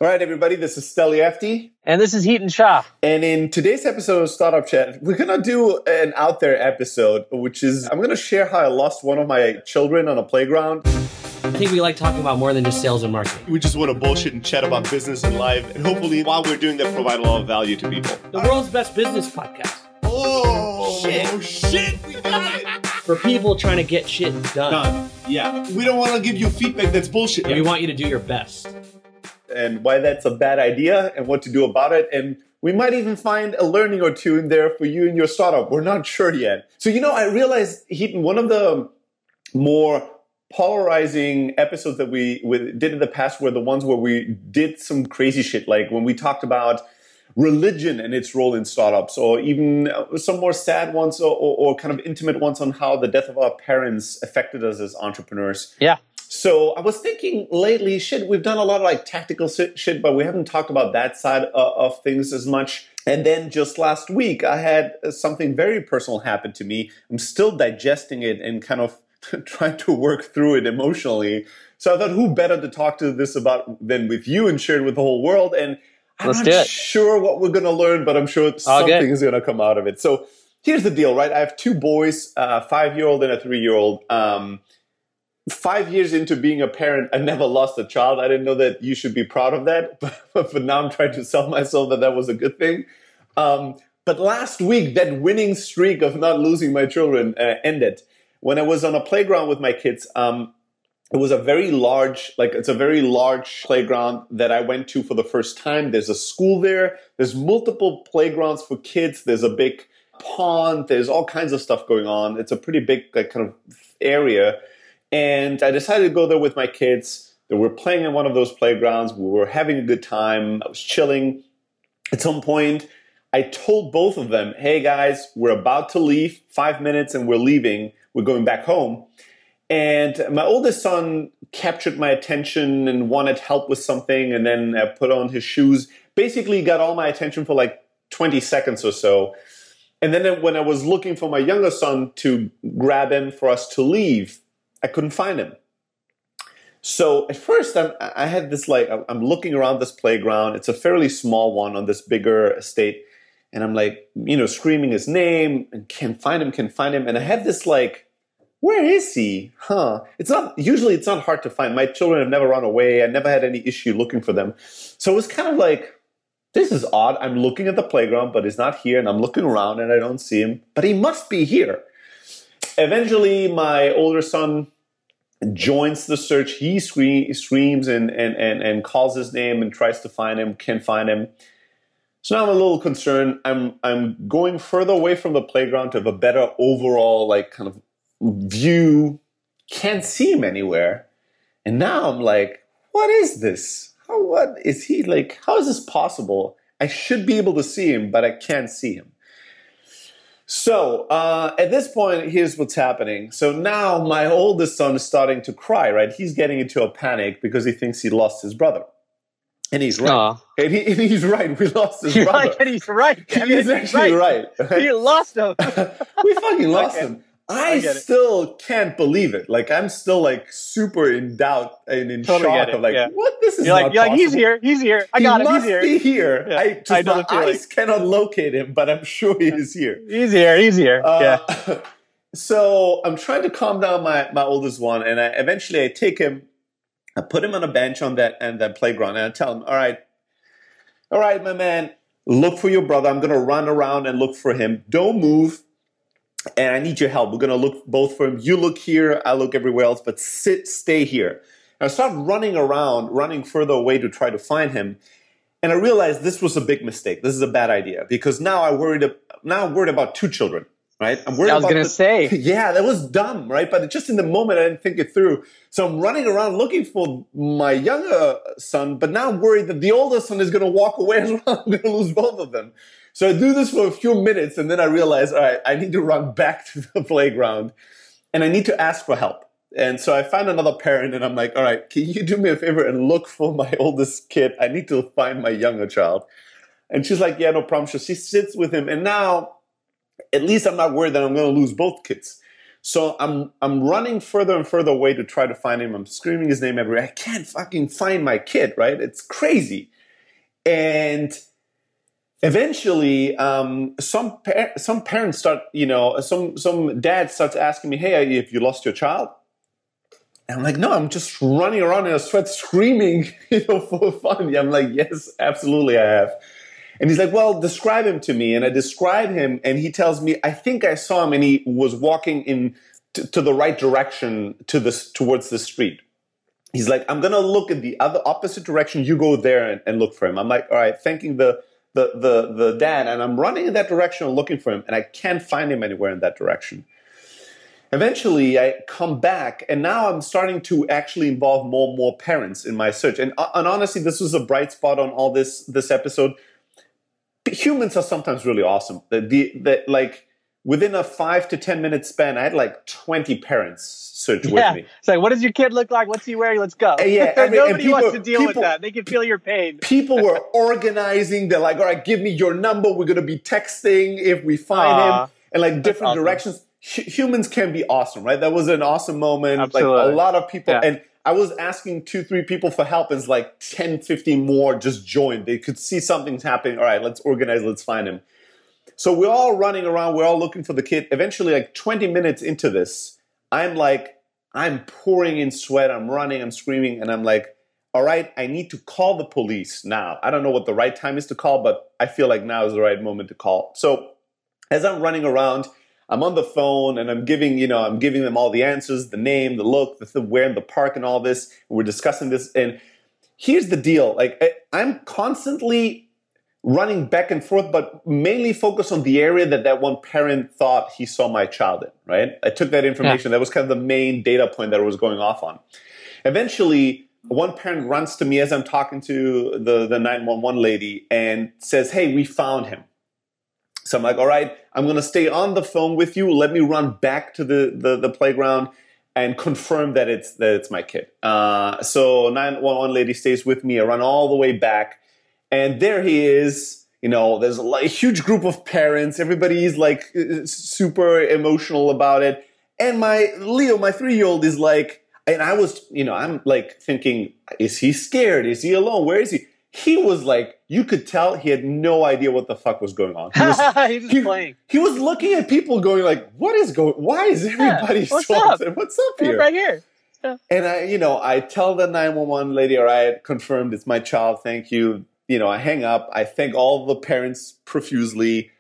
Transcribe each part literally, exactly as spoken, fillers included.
All right, everybody, this is Steliefty. And this is Heaton Shah. And in today's episode of Startup Chat, we're going to do an out there episode, which is I'm going to share how I lost one of my children on a playground. I think we like talking about more than just sales and marketing. We just want to bullshit and chat about business and life. And hopefully, while we're doing that, provide a lot of value to people. The world's best business podcast. Oh, shit. Oh, shit. We got it. For people trying to get shit done. Done. Yeah. We don't want to give you feedback that's bullshit. Yeah, we want you to do your best. And why that's a bad idea and what to do about it. And we might even find a learning or two in there for you and your startup. We're not sure yet. So, you know, I realized, Heaton, one of the more polarizing episodes that we, we did in the past were the ones where we did some crazy shit, like when we talked about religion and its role in startups, or even some more sad ones or, or, or kind of intimate ones on how the death of our parents affected us as entrepreneurs. Yeah. So I was thinking lately, shit, we've done a lot of like tactical shit, but we haven't talked about that side of, of things as much. And then just last week, I had something very personal happen to me. I'm still digesting it and kind of trying to work through it emotionally. So I thought, who better to talk to this about than with you and share it with the whole world? And I'm Let's not do it. sure what we're going to learn, but I'm sure something good. is going to come out of it. So here's the deal, right? I have two boys, a five-year-old and a three-year-old. Um, Five years into being a parent, I never lost a child. I didn't know that you should be proud of that. But, but now I'm trying to sell myself that that was a good thing. Um, but last week, that winning streak of not losing my children uh, ended. When I was on a playground with my kids, um, it was a very large, like it's a very large playground that I went to for the first time. There's a school there. There's multiple playgrounds for kids. There's a big pond. There's all kinds of stuff going on. It's a pretty big like, kind of area. And I decided to go there with my kids. They were playing in one of those playgrounds. We were having a good time. I was chilling. At some point, I told both of them, hey guys, we're about to leave. Five minutes and we're leaving. We're going back home. And my oldest son captured my attention and wanted help with something and then uh, put on his shoes. Basically got all my attention for like twenty seconds or so. And then when I was looking for my younger son to grab him for us to leave, I couldn't find him. So at first, I'm, I had this like, I'm looking around this playground. It's a fairly small one on this bigger estate. And I'm like, you know, screaming his name and can't find him, can't find him. And I have this like, where is he? Huh? It's not, usually it's not hard to find. My children have never run away. I never had any issue looking for them. So it was kind of like, this is odd. I'm looking at the playground, but he's not here. And I'm looking around and I don't see him, but he must be here. Eventually, my older son joins the search. He scree- screams and, and, and, and calls his name and tries to find him, can't find him. So now I'm a little concerned. I'm I'm going further away from the playground to have a better overall like kind of view. Can't see him anywhere. And now I'm like, what is this? How, what is he like? How is this possible? I should be able to see him, but I can't see him. So uh, at this point, here's what's happening. So now my oldest son is starting to cry, right? He's getting into a panic because he thinks he lost his brother. And he's right. And, he, and he's right. We lost his You're brother. like, and he's right. He is actually right. right. You lost him. We fucking lost okay. him. I, I still can't believe it. Like, I'm still, like, super in doubt and in totally shock of, like, yeah. what? This is you're not like, you're possible. like, he's here. He's here. I got he him. He's here. He must be here. Yeah. I just, I know my eyes cannot locate him, but I'm sure he is here. He's here. He's here. Uh, yeah. So I'm trying to calm down my, my oldest one, and I eventually I take him, I put him on a bench on that, and that playground, and I tell him, all right, all right, my man, look for your brother. I'm going to run around and look for him. Don't move. And I need your help. We're going to look both for him. You look here, I look everywhere else, but sit, stay here. And I start running around, running further away to try to find him. And I realized this was a big mistake. This is a bad idea because now I worried, now I'm worried about two children, right? I'm worried I was about going to say. Yeah, that was dumb, right? But just in the moment, I didn't think it through. So I'm running around looking for my younger son, but now I'm worried that the older son is going to walk away as well. I'm going to lose both of them. So I do this for a few minutes, and then I realize, all right, I need to run back to the playground, and I need to ask for help. And so I find another parent, and I'm like, all right, can you do me a favor and look for my oldest kid? I need to find my younger child. And she's like, yeah, no problem. So she sits with him, and now at least I'm not worried that I'm going to lose both kids. So I'm I'm running further and further away to try to find him. I'm screaming his name everywhere. I can't fucking find my kid, right? It's crazy. And eventually, um, some par- some parents start, you know, some some dad starts asking me, "Hey, have you lost your child?" And I'm like, "No, I'm just running around in a sweat, screaming, you know, for fun." I'm like, "Yes, absolutely, I have." And he's like, "Well, describe him to me." And I describe him, and he tells me, "I think I saw him, and he was walking in t- to the right direction to this towards the street." He's like, "I'm gonna look in the other opposite direction. You go there and, and look for him." I'm like, "All right," thanking the the the the dad, and I'm running in that direction and looking for him, and I can't find him anywhere in that direction. Eventually, I come back, and now I'm starting to actually involve more and more parents in my search. And, and honestly, this was a bright spot on all this this episode. Humans are sometimes really awesome. The, the, the, like within a five to ten minute span, I had like twenty parents search yeah. with me. It's like, what does your kid look like? What's he wearing? Let's go. And yeah, every, Nobody people, wants to deal people, with that. They can feel your pain. People were organizing. They're like, "All right, give me your number. We're going to be texting if we find Aww, him." And like different awesome. directions. H- humans can be awesome, right? That was an awesome moment. Absolutely. Like a lot of people. Yeah. And I was asking two, three people for help, and it's like ten, fifteen more just joined. They could see something's happening. All right, let's organize. Let's find him. So we're all running around. We're all looking for the kid. Eventually, like twenty minutes into this, I'm like, I'm pouring in sweat. I'm running. I'm screaming. And I'm like, all right, I need to call the police now. I don't know what the right time is to call, but I feel like now is the right moment to call. So as I'm running around, I'm on the phone and I'm giving, you know, I'm giving them all the answers, the name, the look, the, the where in the park and all this. We're discussing this. And here's the deal. Like I, I'm constantly running back and forth, but mainly focused on the area that that one parent thought he saw my child in, right? I took that information. Yeah. That was kind of the main data point that I was going off on. Eventually, one parent runs to me as I'm talking to the, the nine one one lady and says, "Hey, we found him." So I'm like, all right, I'm going to stay on the phone with you. Let me run back to the, the, the playground and confirm that it's that it's my kid. Uh, so nine one one lady stays with me. I run all the way back. And there he is. You know, there's a, a huge group of parents. Everybody's like super emotional about it. And my Leo, my three-year-old, is like, and I was, you know, I'm like thinking, is he scared? Is he alone? Where is he? He was like, you could tell he had no idea what the fuck was going on. He was, he was he, playing. He was looking at people going like, what is going, why is everybody yeah, what's so up? upset? What's up here? Right here. Yeah. And I, you know, I tell the nine one one lady, all right, confirmed it's my child. Thank you. You know, I hang up. I thank all the parents profusely.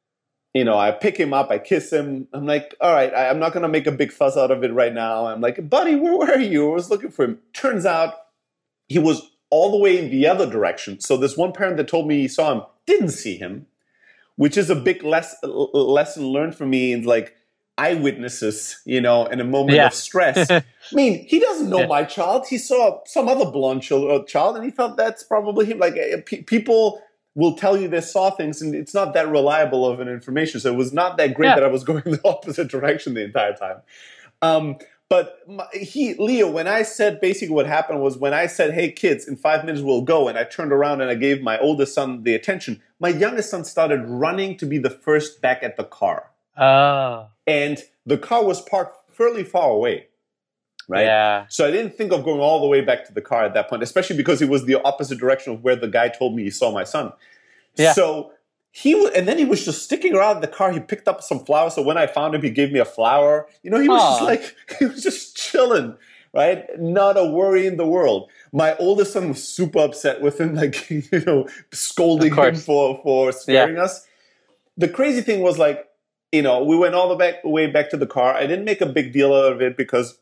You know, I pick him up. I kiss him. I'm like, all right, I, I'm not going to make a big fuss out of it right now. I'm like, buddy, where were you? I was looking for him. Turns out he was all the way in the other direction. So this one parent that told me he saw him didn't see him, which is a big less, lesson learned for me in like eyewitnesses, you know, in a moment yeah. of stress. I mean, he doesn't know yeah. my child. He saw some other blonde child and he thought that's probably him. Like p- people will tell you they saw things and it's not that reliable of an information. So it was not that great yeah. that I was going the opposite direction the entire time. Um, But my, he, Leo, when I said basically what happened was when I said, "Hey kids, in five minutes we'll go," and I turned around and I gave my oldest son the attention, my youngest son started running to be the first back at the car. Oh. And the car was parked fairly far away, right? Yeah. So I didn't think of going all the way back to the car at that point, especially because it was the opposite direction of where the guy told me he saw my son. Yeah. So he w- and then he was just sticking around the car. He picked up some flowers. So when I found him, he gave me a flower. You know, he was Aww. just like, he was just chilling, right? Not a worry in the world. My oldest son was super upset with him, like, you know, scolding him for, for scaring yeah. us. The crazy thing was like, you know, we went all the back, way back to the car. I didn't make a big deal out of it because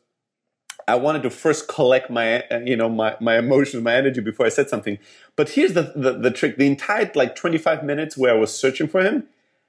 I wanted to first collect my, you know, my, my emotions, my energy before I said something. But here's the, the, the trick. The entire, like, twenty-five minutes where I was searching for him,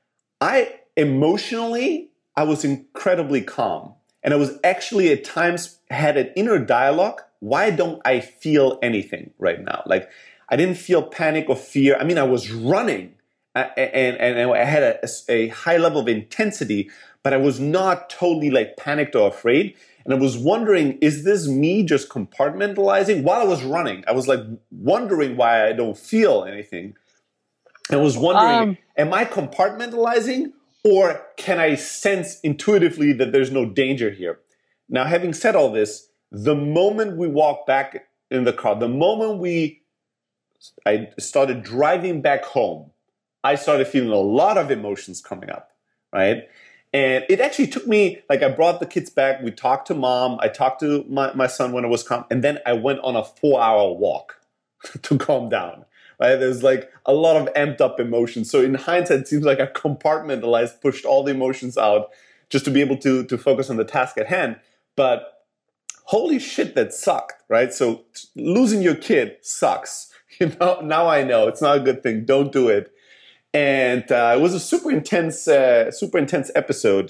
I emotionally, I was incredibly calm. And I was actually at times had an inner dialogue. Why don't I feel anything right now? Like, I didn't feel panic or fear. I mean, I was running and, and, and I had a, a high level of intensity, but I was not totally, like, panicked or afraid. And I was wondering, is this me just compartmentalizing? While I was running, I was like wondering why I don't feel anything. I was wondering, um, am I compartmentalizing Or can I sense intuitively that there's no danger here? Now, having said all this, the moment we walked back in the car, the moment we I started driving back home, I started feeling a lot of emotions coming up, right? And it actually took me, like I brought the kids back, we talked to mom, I talked to my, my son when it was calm, and then I went on a four hour walk to calm down, right? There's like a lot of amped up emotions. So in hindsight, it seems like I compartmentalized, pushed all the emotions out just to be able to, to focus on the task at hand. But holy shit, that sucked, right? So losing your kid sucks. You know, now I know it's not a good thing. Don't do it. And uh, it was a super intense, uh, super intense episode.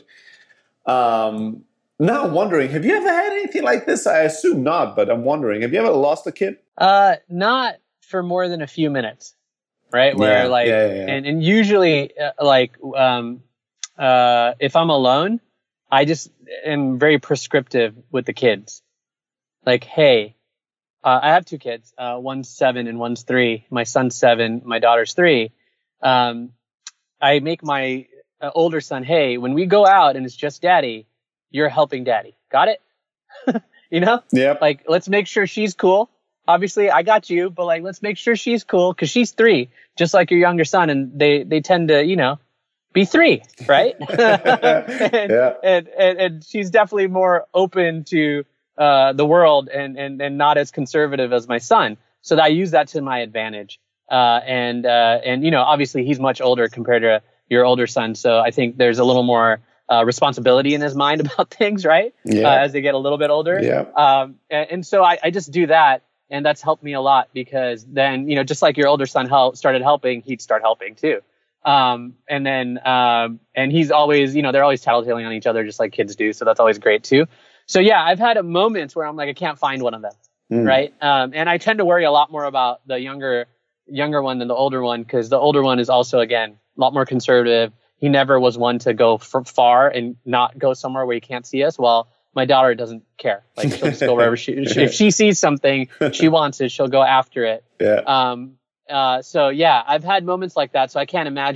Um, now I'm wondering, have you ever had anything like this? I assume not, but I'm wondering, have you ever lost a kid? Uh, not for more than a few minutes, right? Where Yeah, like, yeah, yeah, yeah. and, and usually uh, like, um, uh, if I'm alone, I just am very prescriptive with the kids. Like, hey, uh, I have two kids. Uh, one's seven and one's three. My son's seven. My daughter's three. Um, I make my uh, older son, hey, when we go out and it's just daddy, you're helping daddy. Got it? You know? Yep. Like, let's make sure she's cool. Obviously, I got you, but like, let's make sure she's cool because she's three, just like your younger son. And they, they tend to, you know, be three, right? and, Yeah. and, and, and she's definitely more open to uh, the world and, and, and not as conservative as my son. So that I use that to my advantage. Uh, and, uh, and, you know, obviously he's much older compared to your older son. So I think there's a little more, uh, responsibility in his mind about things, right? Yeah. Uh, as they get a little bit older. Yeah. Um, and, and so I, I just do that. And that's helped me a lot because then, you know, just like your older son help, started helping, he'd start helping too. Um, and then, um, and he's always, you know, they're always tattletaling on each other just like kids do. So that's always great too. So yeah, I've had moments where I'm like, I can't find one of them. Mm. Right. Um, and I tend to worry a lot more about the younger, younger one than the older one, because the older one is also, again, a lot more conservative. He never was one to go f- far and not go somewhere where he can't see us. While my daughter doesn't care. Like she'll just go wherever she, she if she sees something, she wants it, she'll go after it. Yeah. Um, uh, so yeah, I've had moments like that. So I can't imagine